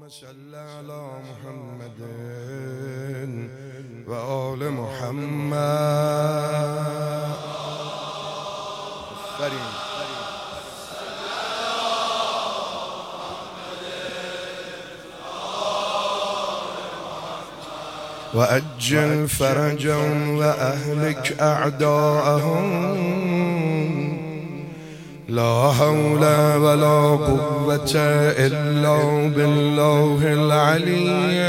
صل على محمد و آل محمد. وأجل فرجهم وأهلك أعداءهم. لا حول ولا قوة إلا بالله العلي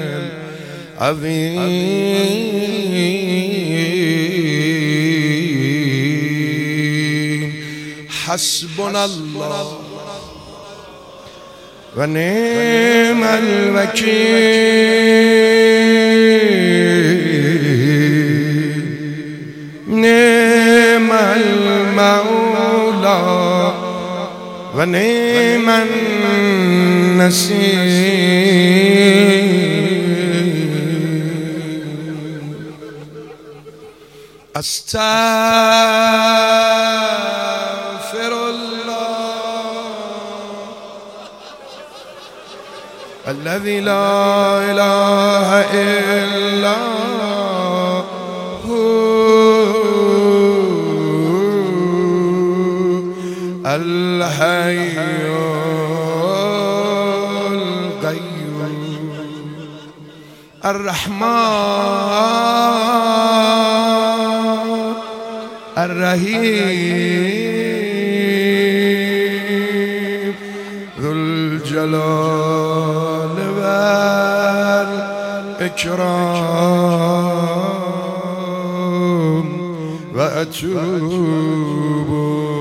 العظيم. حسبنا الله ونعم الوكيل. نعم المولى ونعم النصير. أستغفر الله الذي لا إله إلا هو الحي القيوم الرحمن الرحيم ذو الجلال والإكرام. وأتوب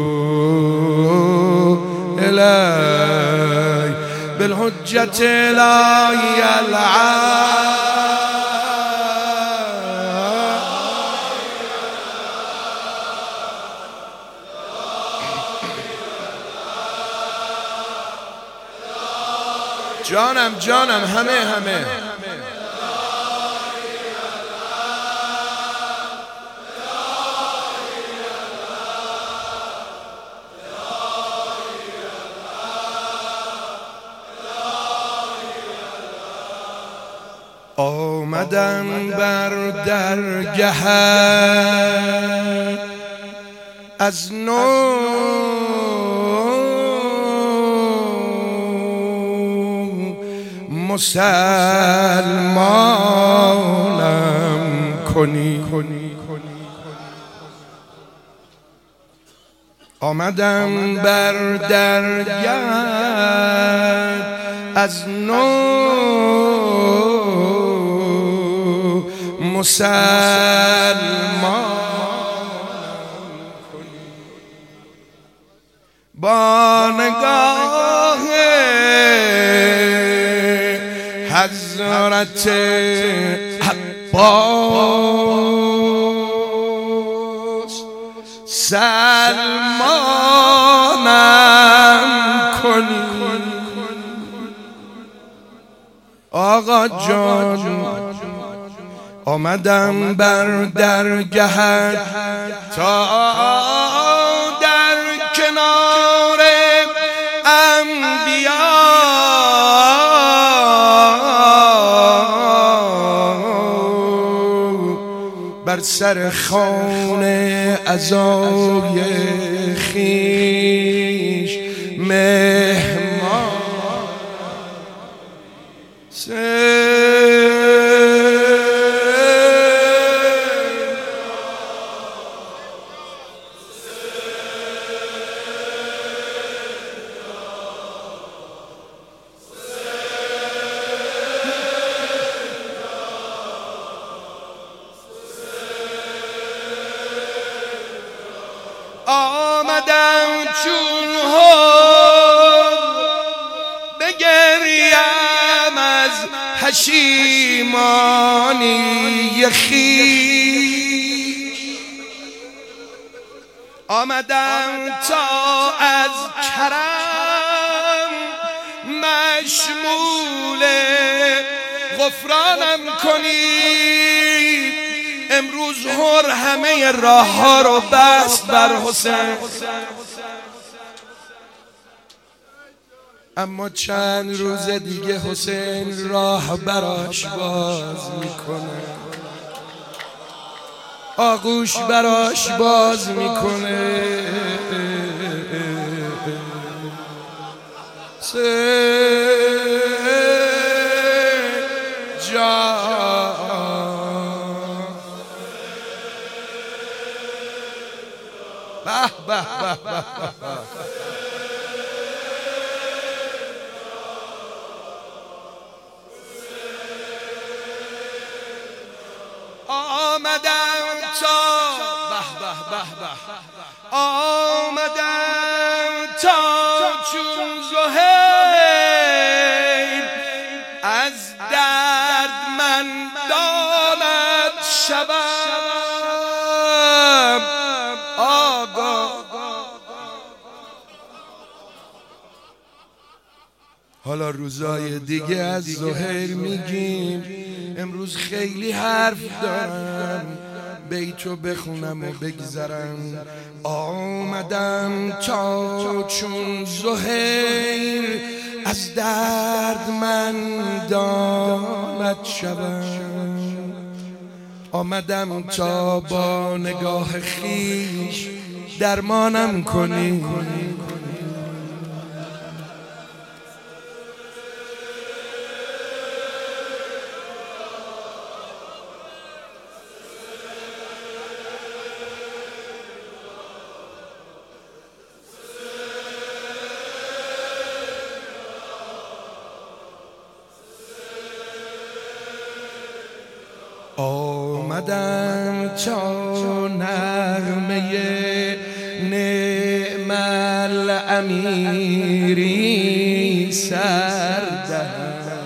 إليه بالحجة إلهي العالي. جانم همه آمدم بر درگه از نو مسلمانم کنی. آمدم بر درگه از نو مسلمانم کنی. با نگاه حضرت عباس سلمانم کنی. آقا جان آمدم بر درگهت تا در کنار انبیا بر سر خانه عزای خویش مهمان. آمدم چون بگریم از پشیمانی خویش. آمدم تا از کرم مشمول غفرانم کنی. امروز هر همه راه ها رو بست بر حسین. اما چند روز دیگه حسین راه براش باز میکنه، آغوش براش باز میکنه. آمدم تا چون زهیر از درد من داند شبم آگاه. حالا روزای دیگه از زهیر میگیم، امروز خیلی حرف دارم، بیتو بخونم و بگذرم. آمدم تا چون زهیر از درد من داند شوم، آمدم تا با نگاه خیش درمانم کنی. آمدم تا نغمه نعم الامیری سر دهم،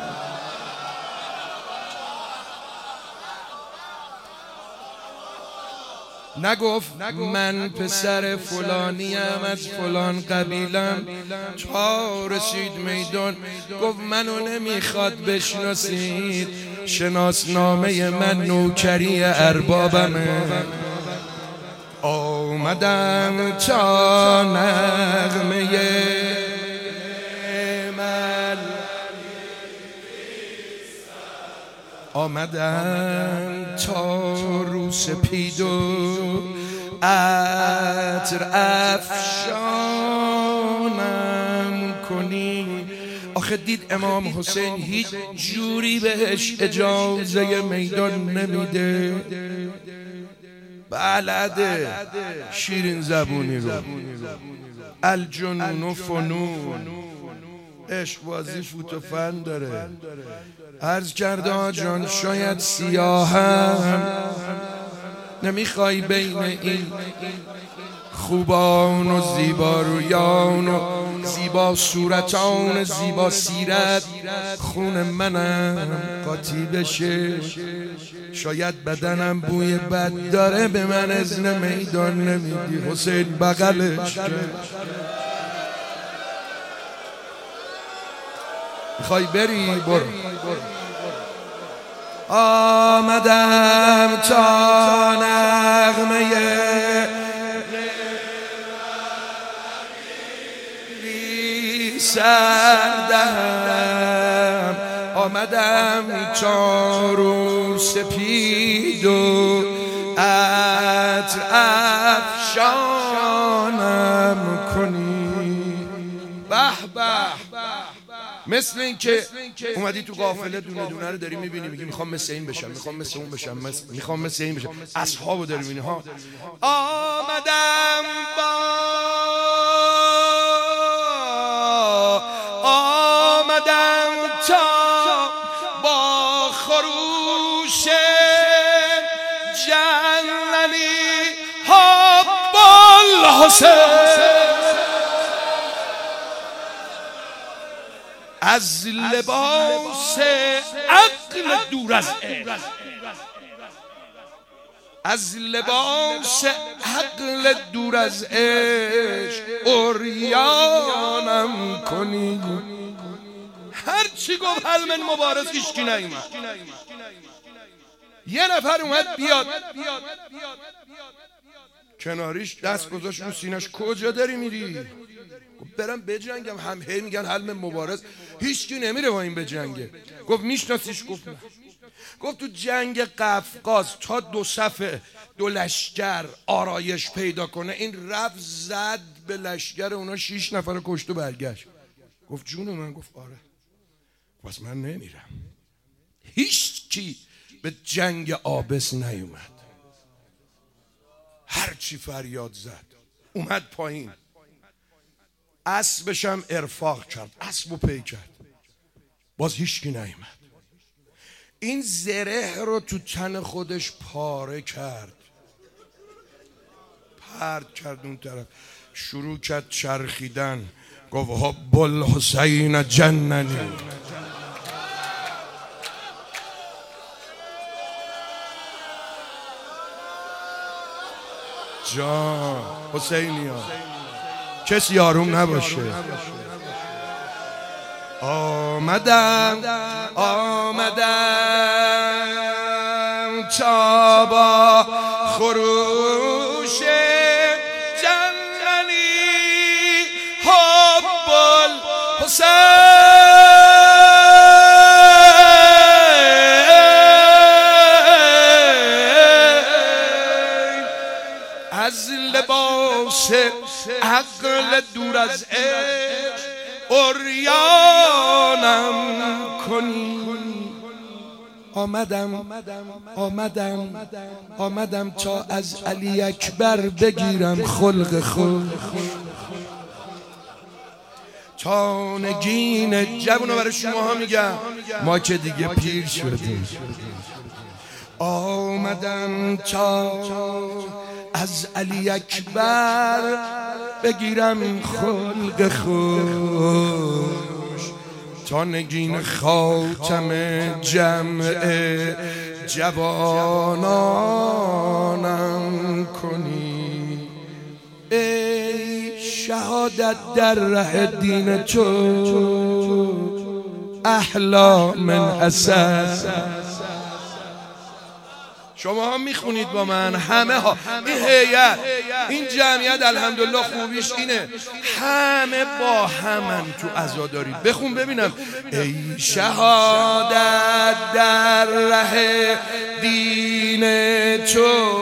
نگفت من پسر فلانیم از فلان قبیلم، تا رسید میدان گفت منو نمیخواد بشناسید، شناسنامه من نوکری اربابمه. آمدم تا نغمه من، آمدم تا رو سپید و عطر افشانم کنی. آخه دید امام حسین هیچ جوری بهش اجازه میدان نمیده، بلده شیرین زبونی رو، الجنون و فنون، عشق بازی فوت و فن داره. عرض کرده آجان شاید سیاهم، نمیخوای بین این خوبان و زیبا رویان و زیبا صورتان زیبا سیرت خون منم قاطی بشه؟ شاید بدنم بوی بد داره، به من اذن میدان نمیدی. حسین بغلش کرد. میخوای بری؟ برو. آمدم تا نغمه سر دهم، آمدم تا رو سپید و عطر افشانم کنی. به به، مثل این که اومدی تو قافله دونه دونه رو داری میبینی، میگی میخوام مثل این بشم، میخوام مثل اون بشم، میخوام مثل این بشم، اصحابو داری میبینی ها. آمدم تا با خروش جننی ها بالحسین، از لباس عقل دور از عشق، از لباس عقل دور از عشق عریانم کنی. هر چی گفت حلم مبارز هیچکی نیومد. یه نفر اومد بیاد کناریش، دست گذاشت رو سینش، کجا داری میری؟ برم بجنگم. هم هی میگن حلم مبارز، هیچکی نمیره با این بجنگه. گفت میشناسیش؟ گفت نه. گفت تو جنگ قفقاز تا 2 صف 2 لشکر آرایش پیدا کنه، این رفت زد به لشکر اونا، 6 نفر کشت و برگشت. گفت جون من. گفت آره. پس من نمیرم. هیچ کی به جنگ آبس نیومد. هرچی فریاد زد اومد پایین، اسبشم ارفاق کرد، اسبو پی کرد، باز هیچ کی نیومد. این زره رو تو تن خودش پاره کرد، پرد کرد اون طرف، شروع کرد چرخیدن. گفت حب الحسین جننی. جان حسینی ها کسی آروم نباشه. آمدم تا با خروش جننی حب الحسین از لباس عقل دور از عشق عریانم کنی. آمدم تا از علی اکبر بگیرم خلق خود، تا نگین جوونو برای شماها میگم، ما که دیگه پیر شدیم. آمدم تا از علی اکبر بگیرم خلق خوش، تا نگین خاتم جمع جوانانم کنی. ای شهادت در ره دین تو احلا من اسد. شما هم میخونید با من، همه ها، این هیئت، این جمعیت الحمدلله خوبیش اینه همه با همن تو عزاداری. بخون ببینم. ای شهادت در ره دین تو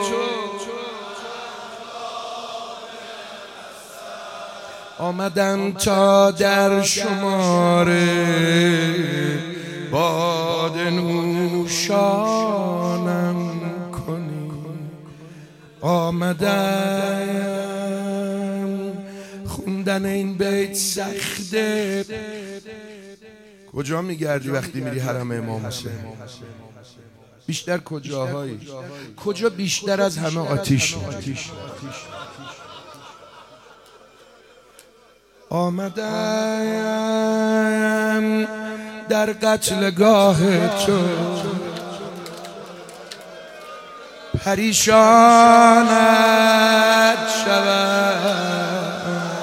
آمدم تا در شماره باد نوشانم کنی. آمدم خوندن این بیت سخته. کجا میگردی وقتی میری حرم امام حسین؟ بیشتر کجاهایی؟ کجا بیشتر از همه آتیش؟ آمدم در قتلگاه تو پریشانت شود.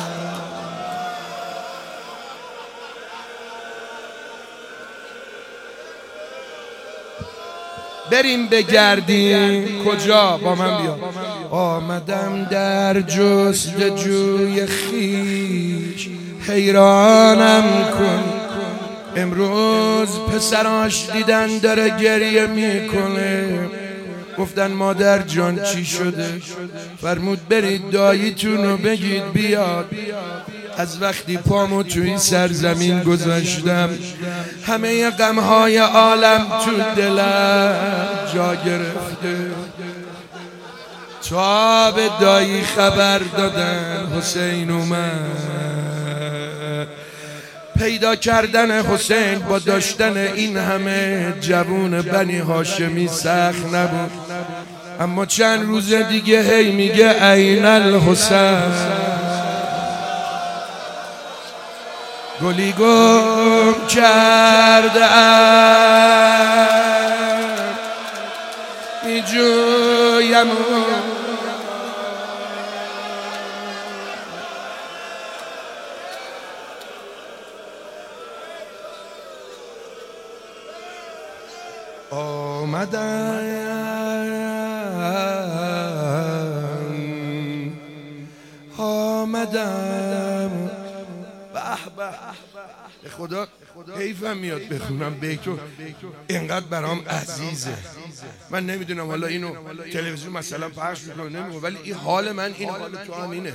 بریم بگردیم. کجا؟ با من بیا. آمدم در جستجوی خویش حیرانم کن. امروز پسراش دیدن داره گریه میکنه، گفتن مادر جان چی شده؟ فرمود برید داییتونو بگید بیاد. از وقتی پامو توی سرزمین گذاشتم همه غمهای عالم تو دلم جا گرفته. تا به دایی خبر دادن حسین اومد. پیدا کردن حسین با داشتن این همه جوون بنی هاشمی سخت نبود، اما چند روز دیگه هی میگه عین الحسین. گلی گم کردم میجویم خدا حیفم میاد بخونم بیتو، اینقدر برام عزیزه. من نمیدونم حالا اینو تلویزیون مثلا پخش میکنه نمیدونم، ولی این حال من این حال تو هم اینه.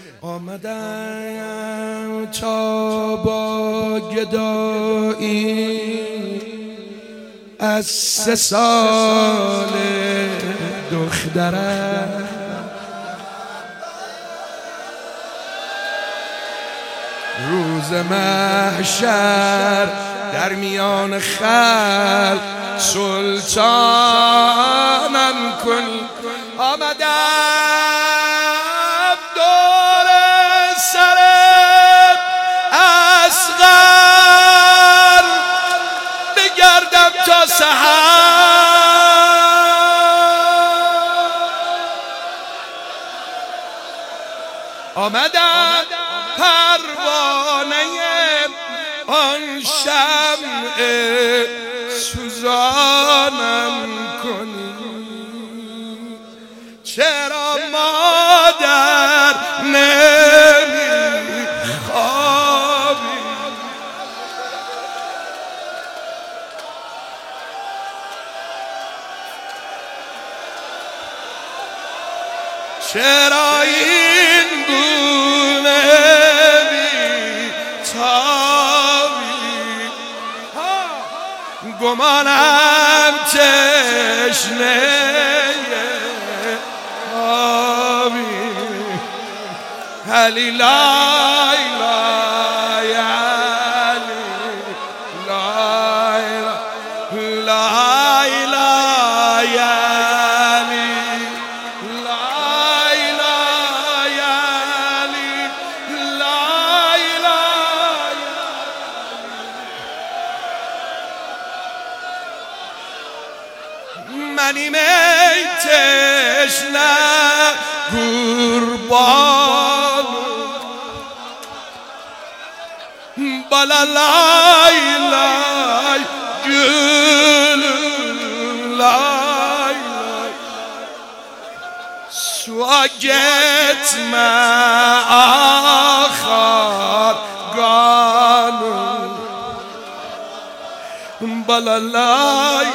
آمدم تا با گدایی از 3 سال دخترم، روز محشر در میان خلق سلطانم کنی. آمدم دور سر اصغر بگردم تا سحر، آمدم پروانه آن شمع سوزانم کنی. چرا مادر نمیخوابی؟ چرا این گونه گمانم چشنه آبی؟ علی لای لای علی لای لای لای علی لای لای علی لای لای. منی می تشنه قربان بالا لای لای گل لای سواگت ما آخر گانو بالا لای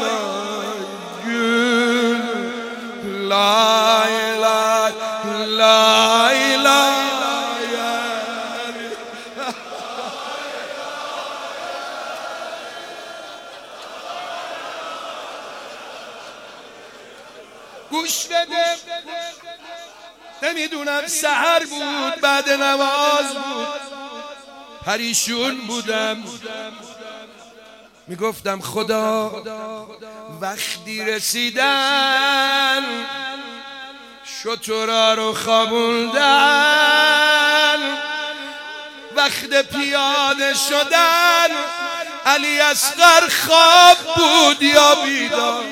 لای لای لای لای. گوش بده، نمیدونم سحر بود بعد نماز بود، پریشون بودم، میگفتم خدا وقتی رسیدن شترا رو خوابوندن، وقت پیاده شدن علی اصغر خواب بود یا بیدار؟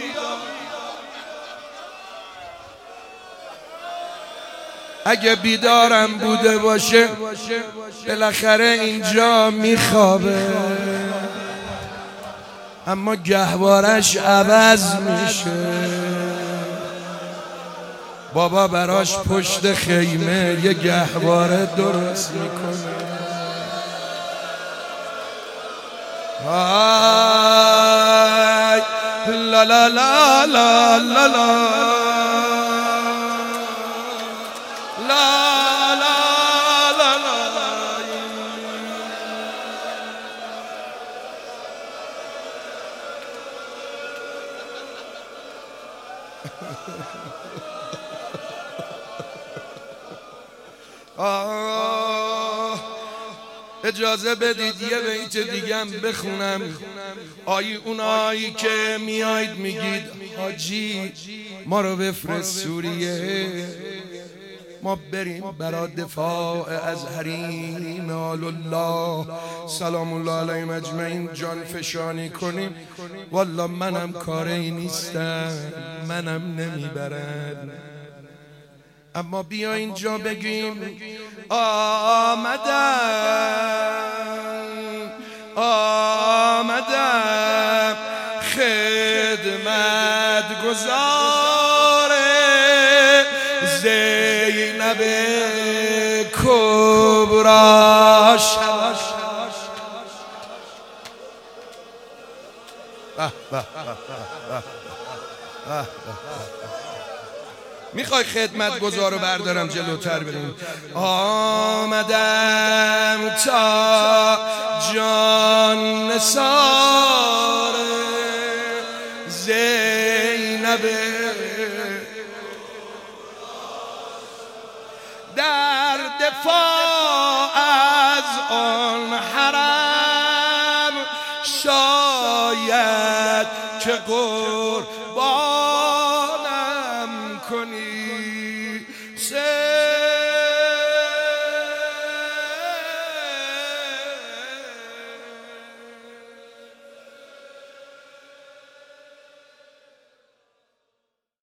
اگه بیدارم بوده باشه بالاخره اینجا میخوابه، اما گهوارش عوض میشه. بابا براش پشت خیمه یه گهواره درست میکنه. آی لا لا لا لا لا لا اجازه بدید یه بیت دیگم بخونم. اونایی که میاید میگید حاجی ما رو بفرست سوریه، ما بریم برای دفاع از حریم آل الله سلام الله علیهم اجمعین جان فشانی کنیم، والله منم کاری نیستم، منم نمیبرن. اما بیا اینجا بگیم آمدم خدمت گزار زینب کبرا، میخوای خدمتگزار رو بردارم جلوتر بریم؟ آمدم تا جان نثار زینب در دفاع از آن حرم، شاید که قربانم کنی.